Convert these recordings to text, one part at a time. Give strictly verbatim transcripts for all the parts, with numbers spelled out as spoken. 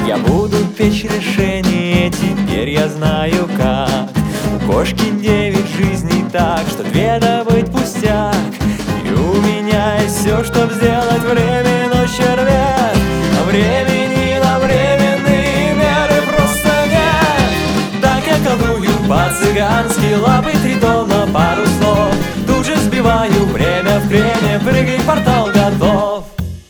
Я буду печь решение, теперь я знаю как. У кошки девять жизней так, что две добыть пустяк. И у меня есть все, чтоб сделать время, но червяк. А времени на временные меры просто нет. Так я колдую по-цыгански, лапы три тона, пару слов. Тут же сбиваю время в креме, прыгай, портал готов.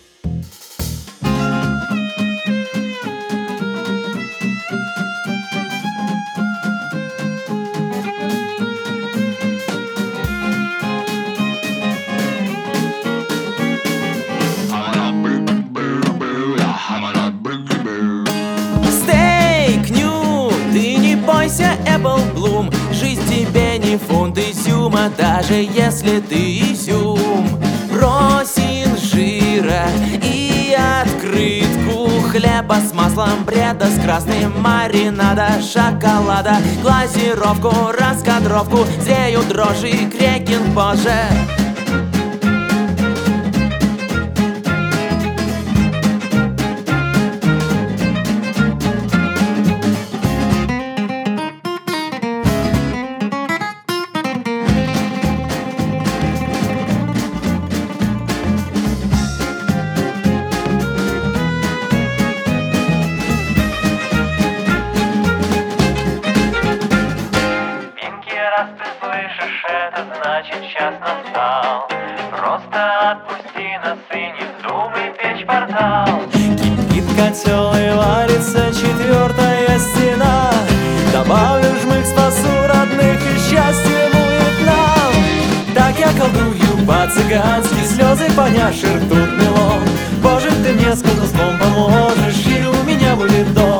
Apple Bloom, жизнь тебе не фунт изюма, даже если ты изюм. Брось инжира и открытку хлеба с маслом, бреда с красным, маринада, шоколада, глазировку, раскадровку, зреют дрожжи, крекинг позже. Раз ты слышишь, это значит час настал. Просто отпусти нас и не вздумай печь портал. Кипит котел и варится четвертая стена. Добавлю жмых, спасу родных, и счастье будет нам. Так я колдую по-цыгански, слезы поняши ртутный лом. Боже, ты мне с колдовством поможешь, и у меня будет дом.